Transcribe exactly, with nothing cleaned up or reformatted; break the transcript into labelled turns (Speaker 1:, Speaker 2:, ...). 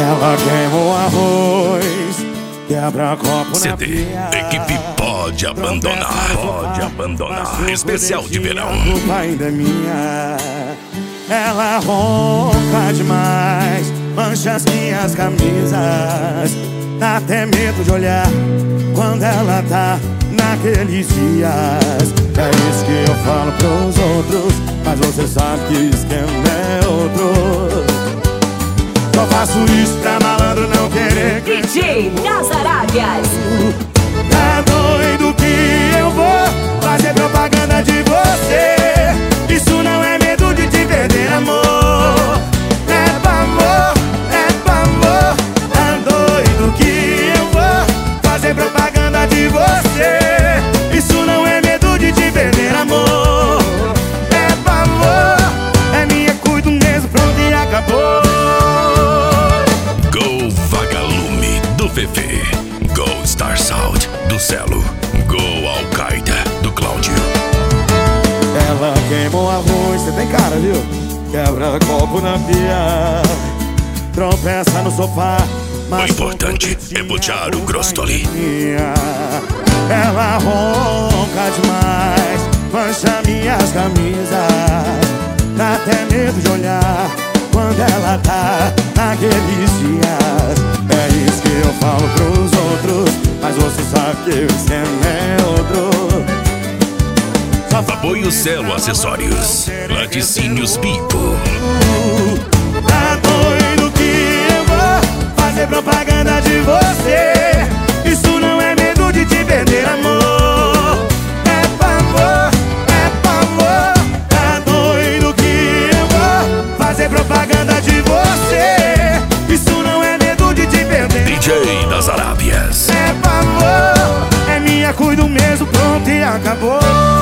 Speaker 1: Ela queimou arroz, quebra copo
Speaker 2: C
Speaker 1: na
Speaker 2: D,
Speaker 1: pia.
Speaker 2: equipe pode abandonar. Pode abandonar. Especial de verão.
Speaker 1: A culpa ainda é minha. Ela ronca demais, mancha as minhas camisas. Dá até medo de olhar quando ela tá naqueles dias. É isso que eu falo pros outros, mas você sabe que o esquema é outro. Só faço isso pra malandro não querer.
Speaker 3: D J das Arábias.
Speaker 1: Tá doido que eu vou fazer propaganda de você. Isso não é medo de te perder, amor. É pra amor, é pra amor. Tá doido que eu vou fazer propaganda de você. Isso não é medo de te perder, amor. É pra amor, é minha, cuido mesmo, pronto e acabou.
Speaker 2: Go Vagalume do Fefe. Go Star Sound do Celo. Go Al-Qaeda do Cláudio.
Speaker 1: Ela queimou arroz, você tem cara, viu? Quebra copo na pia, tropeça no sofá.
Speaker 2: O importante é botear o Grostoli.
Speaker 1: Ela ronca demais, mancha minhas camisas. Dá até medo de olhar quando ela tá naqueles dias. É isso que eu falo pros outros, mas você sabe que o esquema é outro.
Speaker 2: Apoio Celo Acessórios. Laticínios Bipo.
Speaker 1: Tá doido que eu vou fazer propaganda de você. Isso não é medo de te perder, amor. É pra amor, é pra amor. Tá doido que eu vou fazer propaganda de você. Isso não é medo de te perder.
Speaker 2: D J das Arábias.
Speaker 1: É pra amor, é minha, cuido mesmo, pronto e acabou.